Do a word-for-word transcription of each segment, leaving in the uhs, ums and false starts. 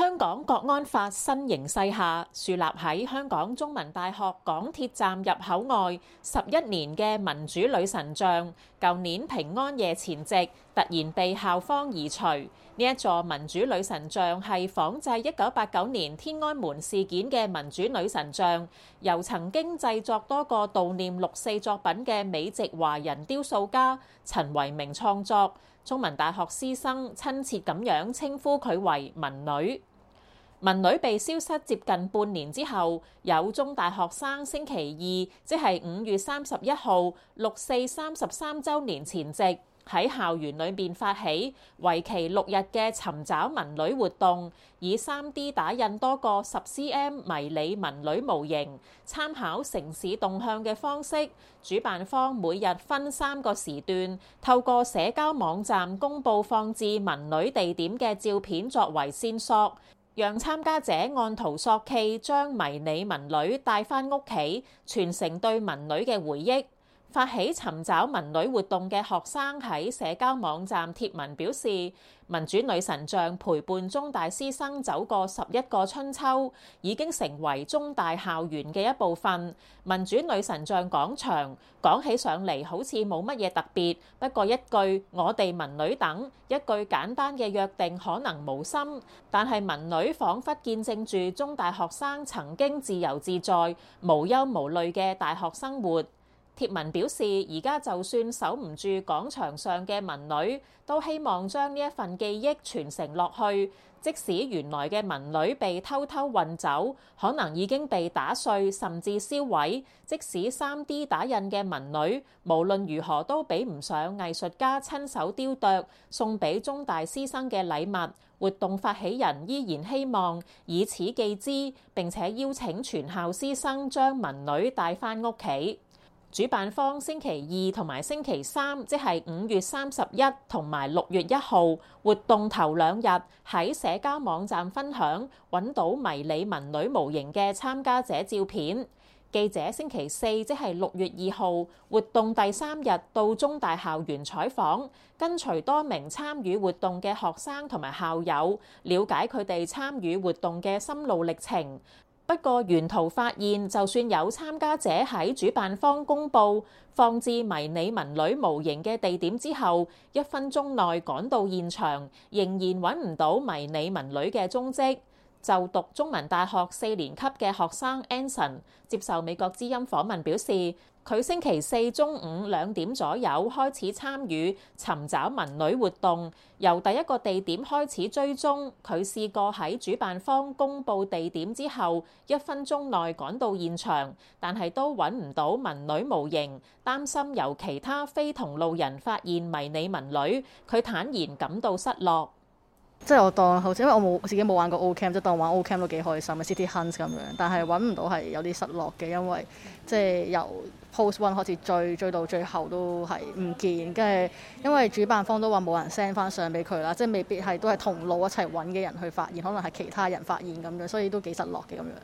香港國安法新形勢下，樹立喺香港中文大學港鐵站入口外十一年嘅民主女神像，舊年平安夜前夕突然被校方移除。呢一座民主女神像係仿製一九八九年天安門事件嘅民主女神像，由曾經製作多個悼念六四作品嘅美籍華人雕塑家陳維明創作。中文大學師生親切咁樣稱呼佢為民女。民女被消失接近半年之後，有中大學生星期二，即係五月三十一號，六四三十三週年前夕，喺校園裏面發起為期六日嘅尋找民女活動，以 三 D 打印多個十 cm 迷你民女模型，參考城市動向嘅方式，主辦方每日分三個時段，透過社交網站公佈放置民女地點嘅照片作為線索，讓參加者按圖索驥將迷你民女帶返屋企，傳承對民女嘅回憶。發起尋找民女活動嘅學生喺社交網站貼文表示，民主女神像陪伴中大師生走過十一個春秋，已經成為中大校園嘅一部分。民主女神像廣場講起上嚟好似冇乜嘢特別，不過一句我哋民女等，一句簡單嘅約定可能無心，但係民女彷彿見證住中大學生曾經自由自在、無憂無慮嘅大學生活。貼文表示，而家就算守唔住廣場上嘅民女，都希望將呢一份記憶傳承落去。即使原來嘅民女被偷偷運走，可能已經被打碎甚至燒毀，即使 三 D 打印嘅民女，無論如何都比唔上藝術家親手雕琢送俾中大師生嘅禮物。活動發起人依然希望以此記之，並且邀請全校師生將民女帶返屋企。主辦方星期二同埋星期三，即係五月三十一同埋六月一號，活動頭兩日喺社交網站分享揾到迷你民女模型嘅參加者照片。記者星期四，即係六月二號，活動第三日到中大校園採訪，跟隨多名參與活動嘅學生同埋校友，了解佢哋參與活動嘅心路歷程。不過沿途發現，就算有參加者喺主辦方公佈放置迷你民女模型嘅地點之後，一分鐘內趕到現場，仍然揾唔到迷你民女嘅蹤跡。就讀中文大學四年級嘅學生 Anson 接受美國之音訪問表示，佢星期四中午兩點左右開始參與尋找民女活動，由第一個地點開始追蹤。佢試過喺主辦方公佈地點之後一分鐘內趕到現場，但係都揾唔到民女模型，擔心由其他非同路人發現迷你民女。佢坦言感到失落。 即係我當好似因為我冇自己冇玩過 Ocam， 即係當玩 Ocam 都幾開心嘅 City Hunt 咁樣，但係揾唔到係有啲失落嘅，因為即係由 Post One 開始追追到最後都係唔見，跟住因為主辦方都話冇人 send 翻相俾佢啦，即係未必係都係同路一齊揾嘅人去發現，可能係其他人發現咁樣，所以都幾失落嘅咁樣。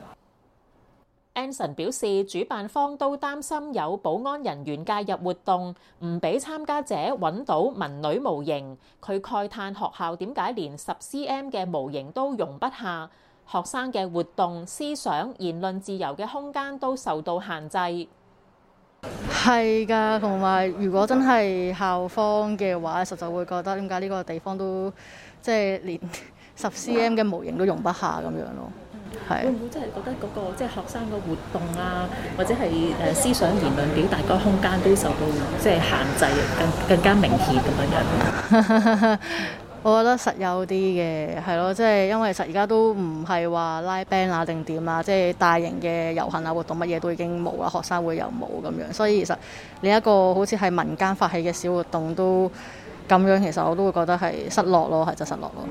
Anson 表示，主辦方都擔心有保安人員介入活動，唔俾參加者揾到民女模型。佢慨嘆學校點解連十 cm 嘅模型都容不下，學生嘅活動、思想、言論自由嘅空間都受到限制。 係㗎，同埋如果真係校方嘅話，實就會覺得點解呢個地方都即係連十 cm 嘅模型都容不下咁樣咯。係會唔會真係覺得嗰個即係學生嘅活動啊，或者係誒思想言論表達嗰個空間都受到即係限制，更更加明顯咁樣樣？ 我覺得實有啲嘅，係咯，即係因為實而家都唔係話拉 band 啊定點啊，即係大型嘅遊行啊活動乜嘢都已經冇啦，學生會又冇咁樣，所以其實你一個好似係民間發起嘅小活動都咁樣，其實我都會覺得係失落咯，係真失落咯。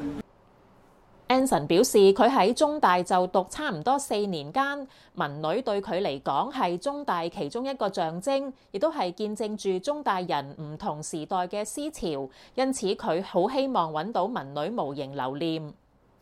Anson 表示，佢喺中大就讀差唔多四年間，民女對佢嚟講係中大其中一個象徵，亦都係見證住中大人唔同時代嘅思潮，因此佢好希望揾到民女模型留念。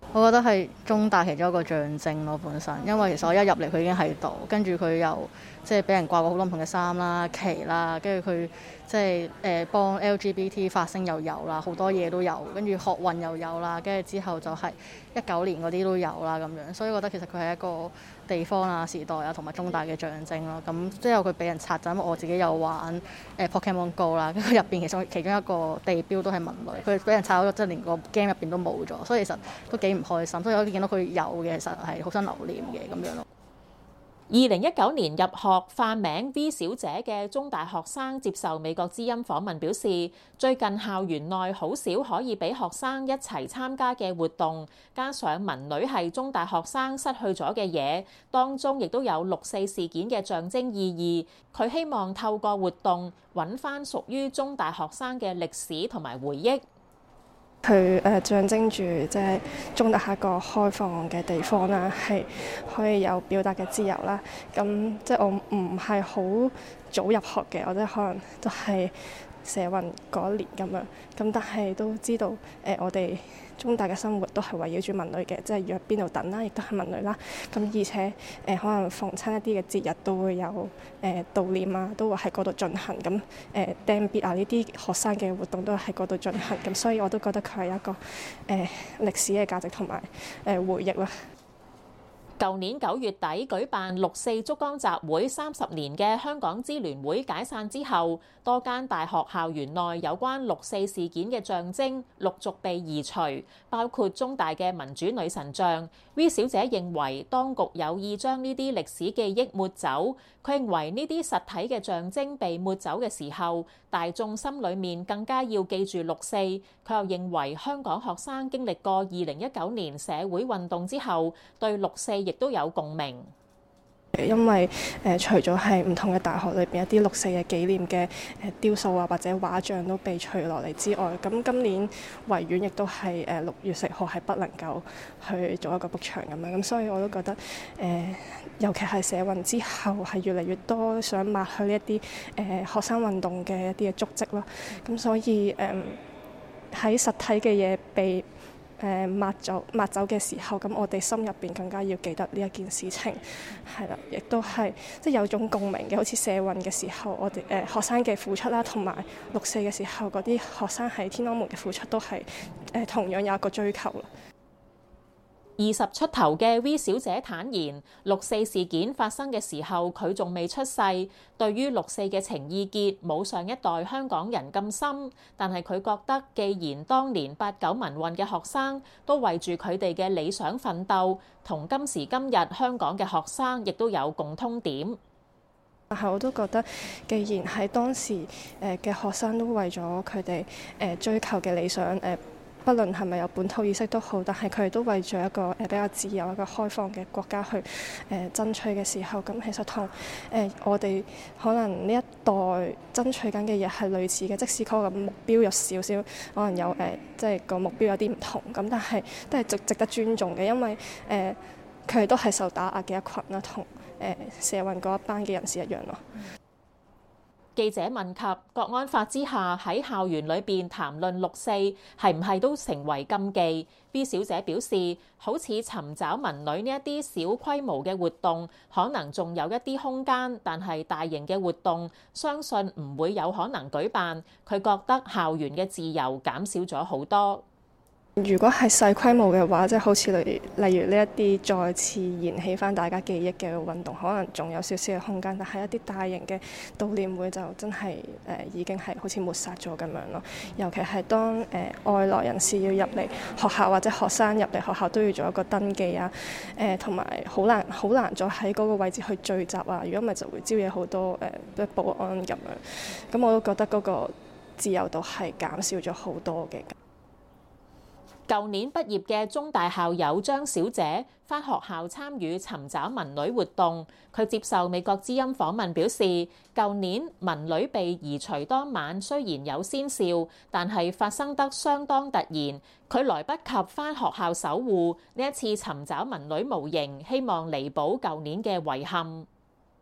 我覺得係中大其中一個象徵咯，本身，因為其實我一入嚟佢已經喺度，跟住佢又即係俾人掛過好多唔同嘅衫啦、旗啦，跟住佢即係誒幫 L G B T 發聲又有啦，好多嘢都有，跟住學運又有啦，跟住之後就係一九年嗰啲都有啦咁樣，所以我覺得其實佢係一個地方啊、時代啊同埋中大嘅象徵咯。咁之後佢俾人拆咗，因為我自己有玩誒、呃、Pokemon Go 啦，跟住入邊其中其中一個地標都係文女，佢俾人拆咗，即係連個 game 入邊都冇咗，所以其實都幾唔開心。所以我見到佢有嘅，其實係好想留念嘅咁樣咯。 二零一九年入學化名 V 小姐嘅中大學生接受美國之音訪問表示，最近校園內好少可以俾學生一齊參加嘅活動，加上文女係中大學生失去咗嘅嘢，當中亦都有六四事件嘅象徵意義。佢希望透過活動揾返屬於中大學生嘅歷史同埋回憶。 佢誒象徵住即係中大係一個開放嘅地方啦，係可以有表達嘅自由啦。咁即係我唔係好早入學嘅，我覺得可能都係社運嗰一年咁樣。咁但係都知道誒、呃，我哋中大嘅生活都係圍繞住文女嘅，即係約邊度等啦，亦都係文女啦。咁而且誒、呃，可能逢親一啲嘅節日都會有誒、呃、悼念啊，都會喺嗰度進行。咁誒釘別啊呢啲學生嘅活動都喺嗰度進行。咁所以我都覺得佢係一個誒、呃、歷史嘅價值同埋誒回憶啦。 舊年九月底舉辦六四燭光集會三十年嘅香港支聯會解散之後，多間大學校園內有關六四事件嘅象徵陸續被移除，包括中大嘅民主女神像。V 小姐認為當局有意將呢啲歷史記憶抹走。佢認為呢啲實體嘅象徵被抹走嘅時候，大眾心裏面更加要記住六四。佢又認為香港學生經歷過二零一九年社會運動之後，對六四亦都有共鳴。 因為誒、呃、除咗係唔同嘅大學裏邊一啲六四嘅紀念嘅誒、呃、雕塑啊或者畫像都被除落嚟之外，咁今年維園亦都係誒六月十號係不能夠去做一個 book 場咁樣，咁所以我都覺得誒、呃，尤其係社運之後係越嚟越多想抹去呢一啲誒學生運動嘅一啲嘅足跡咯，咁所以誒喺、呃、實體嘅嘢被誒抹走抹走嘅時候，咁我哋心入邊更加要記得呢一件事情，係啦，亦都係即係有種共鳴嘅，好似社運嘅時候，我哋誒、呃、學生嘅付出啦，同埋六四嘅時候嗰啲學生喺天安門嘅付出都係誒、呃、同樣有一個追求啦。 二十出頭嘅 V 小姐坦言，六四事件發生嘅時候，佢仲未出世。對於六四嘅情意結冇上一代香港人咁深，但係佢覺得，既然當年八九民運嘅學生都為住佢哋嘅理想奮鬥，同今時今日香港嘅學生亦都有共通點。 但係我都覺得，既然喺當時誒嘅學生都為咗佢哋誒追求嘅理想誒。不論係咪有本土意識都好，但係佢哋都為咗一個誒比較自由、一個開放嘅國家去誒、呃、爭取嘅時候，咁其實同誒、呃、我哋可能呢一代爭取緊嘅嘢係類似嘅，即使嗰個目標有少少可能有誒、呃，即係個目標有啲唔同，咁但係都係值值得尊重嘅，因為誒佢哋都係受打壓嘅一群啦，同誒、呃、社運嗰一班嘅人士一樣咯。 記者問及國安法之下喺校園裏邊談論六四係唔係都成為禁忌 ？V 小姐表示，好似尋找文女呢一啲小規模嘅活動，可能仲有一啲空間，但係大型嘅活動，相信唔會有可能舉辦。佢覺得校園嘅自由減少咗好多。 如果係細規模嘅話，即係好似例如例如呢一啲再次燃起翻大家記憶嘅運動，可能仲有少少嘅空間。但係一啲大型嘅悼念會就真係誒、呃、已經係好似抹殺咗咁樣咯。尤其係當誒、呃、外來人士要入嚟學校，或者學生入嚟學校都要做一個登記啊，誒同埋好難好難再喺嗰個位置去聚集啊。如果唔係就會招惹好多誒、呃、保安咁樣。咁我都覺得嗰個自由度係減少咗好多嘅。 舊年畢業嘅中大校友張小姐返學校參與尋找文女活動，佢接受美國之音訪問表示，舊年文女被移除當晚雖然有先兆，但係發生得相當突然，佢來不及返學校守護。呢一次尋找文女模型，希望彌補舊年嘅遺憾。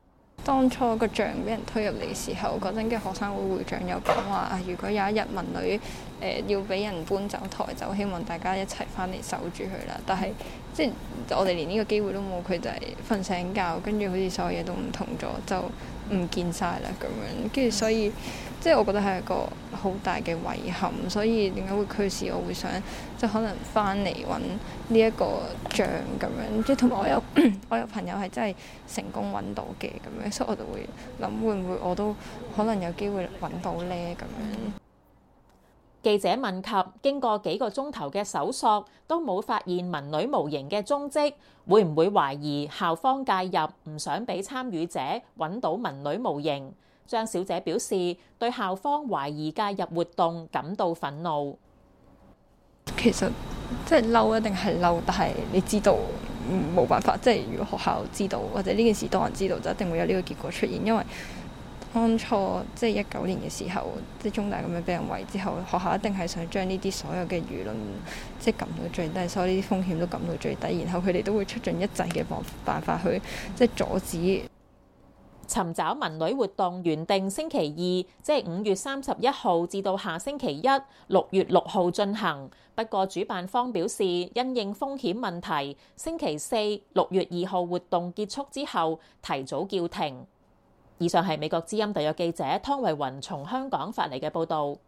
當初個像俾人推入嚟嘅時候，嗰陣嘅學生會會長有講話啊，如果有一日文女誒、呃、要俾人搬走抬走，希望大家一齊翻嚟守住佢啦。但係即係我哋連呢個機會都冇，佢就係瞓醒覺，跟住好似所有嘢都唔同咗，就唔見晒啦咁樣。跟住所以即係我覺得係一個好大嘅遺憾，所以點解會驅使我會想即係可能翻嚟揾呢一個像咁樣，即係同埋我有我有朋友係真係成功揾到嘅咁樣，所以我就會諗會唔會我都可能有機會揾到呢咁樣。 記者問及經過幾個鐘頭嘅搜索都冇發現文女模型嘅蹤跡，會唔會懷疑校方介入，唔想俾參與者揾到文女模型？張小姐表示對校方懷疑介入活動感到憤怒。 其實即係嬲一定係嬲，但係你知道冇辦法，即係如果學校知道或者呢件事多人知道，就一定會有呢個結果出現。因為當初即係一九年嘅時候，即係中大咁樣俾人圍之後，學校一定係想將呢啲所有嘅輿論即係撳到最低，所有呢啲風險都撳到最低，然後佢哋都會出盡一切嘅辦辦法去即係阻止。 尋找文女活動原定星期二，即係五月三十一號至到下星期一六月六號進行。不過主辦方表示，因應風險問題，星期四六月二號活動結束之後提早叫停。以上係美國之音特約記者湯慧雲從香港發嚟嘅報導。